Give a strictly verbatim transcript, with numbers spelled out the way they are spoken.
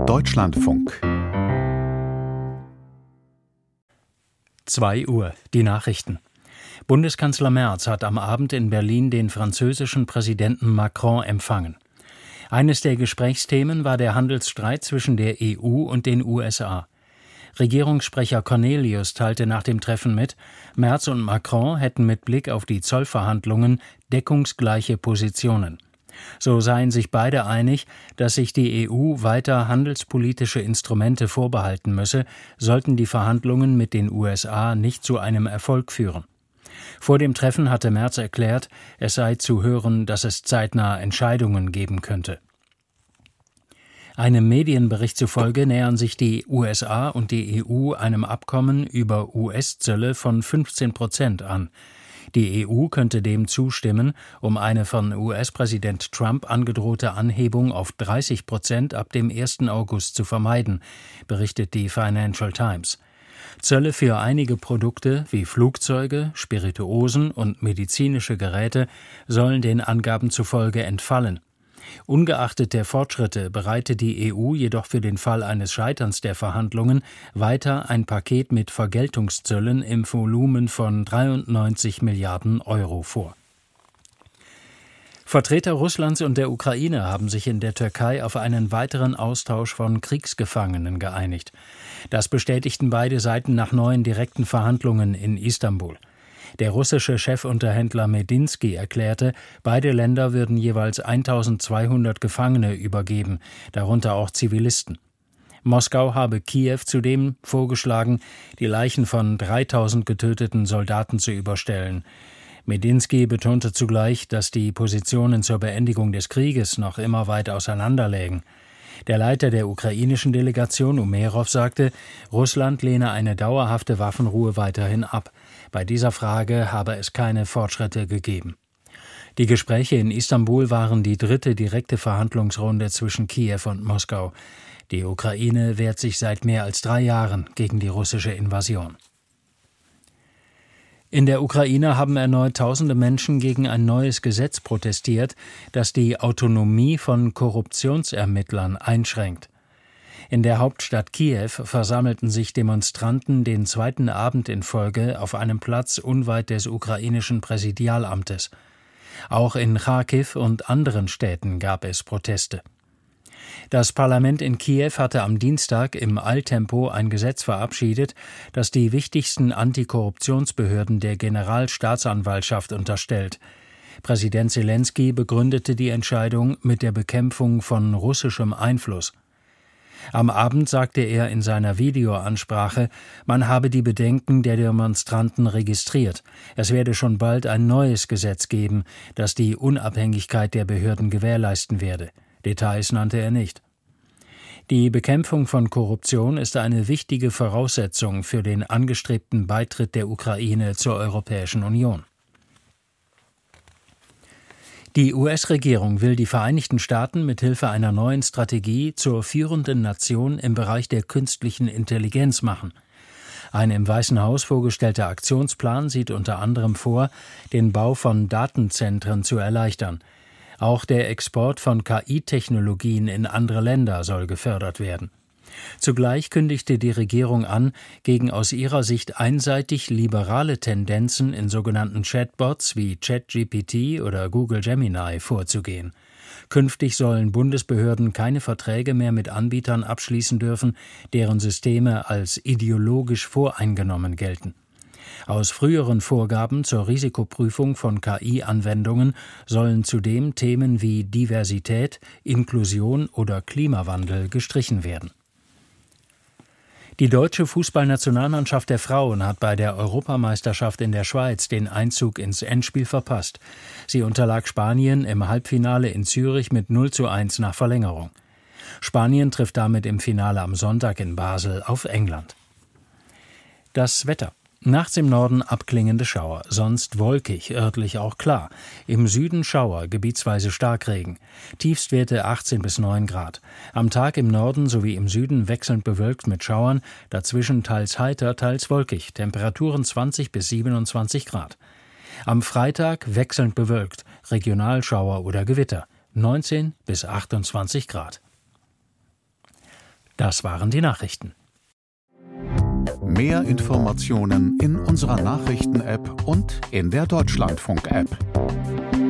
Deutschlandfunk. zwei Uhr, die Nachrichten. Bundeskanzler Merz hat am Abend in Berlin den französischen Präsidenten Macron empfangen. Eines der Gesprächsthemen war der Handelsstreit zwischen der E U und den U S A. Regierungssprecher Cornelius teilte nach dem Treffen mit, Merz und Macron hätten mit Blick auf die Zollverhandlungen deckungsgleiche Positionen. So seien sich beide einig, dass sich die E U weiter handelspolitische Instrumente vorbehalten müsse, sollten die Verhandlungen mit den U S A nicht zu einem Erfolg führen. Vor dem Treffen hatte Merz erklärt, es sei zu hören, dass es zeitnah Entscheidungen geben könnte. Einem Medienbericht zufolge nähern sich die U S A und die E U einem Abkommen über U S-Zölle von fünfzehn Prozent an. Die E U könnte dem zustimmen, um eine von U S-Präsident Trump angedrohte Anhebung auf dreißig Prozent ab dem ersten August zu vermeiden, berichtet die Financial Times. Zölle für einige Produkte wie Flugzeuge, Spirituosen und medizinische Geräte sollen den Angaben zufolge entfallen. Ungeachtet der Fortschritte bereite die E U jedoch für den Fall eines Scheiterns der Verhandlungen weiter ein Paket mit Vergeltungszöllen im Volumen von dreiundneunzig Milliarden Euro vor. Vertreter Russlands und der Ukraine haben sich in der Türkei auf einen weiteren Austausch von Kriegsgefangenen geeinigt. Das bestätigten beide Seiten nach neuen direkten Verhandlungen in Istanbul. Der russische Chefunterhändler Medinsky erklärte, beide Länder würden jeweils eintausendzweihundert Gefangene übergeben, darunter auch Zivilisten. Moskau habe Kiew zudem vorgeschlagen, die Leichen von dreitausend getöteten Soldaten zu überstellen. Medinsky betonte zugleich, dass die Positionen zur Beendigung des Krieges noch immer weit auseinanderlägen. Der Leiter der ukrainischen Delegation, Umerov, sagte, Russland lehne eine dauerhafte Waffenruhe weiterhin ab. Bei dieser Frage habe es keine Fortschritte gegeben. Die Gespräche in Istanbul waren die dritte direkte Verhandlungsrunde zwischen Kiew und Moskau. Die Ukraine wehrt sich seit mehr als drei Jahren gegen die russische Invasion. In der Ukraine haben erneut tausende Menschen gegen ein neues Gesetz protestiert, das die Autonomie von Korruptionsermittlern einschränkt. In der Hauptstadt Kiew versammelten sich Demonstranten den zweiten Abend in Folge auf einem Platz unweit des ukrainischen Präsidialamtes. Auch in Charkiw und anderen Städten gab es Proteste. Das Parlament in Kiew hatte am Dienstag im Eiltempo ein Gesetz verabschiedet, das die wichtigsten Antikorruptionsbehörden der Generalstaatsanwaltschaft unterstellt. Präsident Selenskyj begründete die Entscheidung mit der Bekämpfung von russischem Einfluss. Am Abend sagte er in seiner Videoansprache, man habe die Bedenken der Demonstranten registriert. Es werde schon bald ein neues Gesetz geben, das die Unabhängigkeit der Behörden gewährleisten werde. Details nannte er nicht. Die Bekämpfung von Korruption ist eine wichtige Voraussetzung für den angestrebten Beitritt der Ukraine zur Europäischen Union. Die U S-Regierung will die Vereinigten Staaten mithilfe einer neuen Strategie zur führenden Nation im Bereich der künstlichen Intelligenz machen. Ein im Weißen Haus vorgestellter Aktionsplan sieht unter anderem vor, den Bau von Datenzentren zu erleichtern. Auch der Export von K I-Technologien in andere Länder soll gefördert werden. Zugleich kündigte die Regierung an, gegen aus ihrer Sicht einseitig liberale Tendenzen in sogenannten Chatbots wie ChatGPT oder Google Gemini vorzugehen. Künftig sollen Bundesbehörden keine Verträge mehr mit Anbietern abschließen dürfen, deren Systeme als ideologisch voreingenommen gelten. Aus früheren Vorgaben zur Risikoprüfung von K I-Anwendungen sollen zudem Themen wie Diversität, Inklusion oder Klimawandel gestrichen werden. Die deutsche Fußballnationalmannschaft der Frauen hat bei der Europameisterschaft in der Schweiz den Einzug ins Endspiel verpasst. Sie unterlag Spanien im Halbfinale in Zürich mit null zu eins nach Verlängerung. Spanien trifft damit im Finale am Sonntag in Basel auf England. Das Wetter. Nachts im Norden abklingende Schauer, sonst wolkig, örtlich auch klar. Im Süden Schauer, gebietsweise Starkregen. Tiefstwerte achtzehn bis neun Grad. Am Tag im Norden sowie im Süden wechselnd bewölkt mit Schauern, dazwischen teils heiter, teils wolkig. Temperaturen zwanzig bis siebenundzwanzig Grad. Am Freitag wechselnd bewölkt, Regionalschauer oder Gewitter. neunzehn bis achtundzwanzig Grad. Das waren die Nachrichten. Mehr Informationen in unserer Nachrichten-App und in der Deutschlandfunk-App.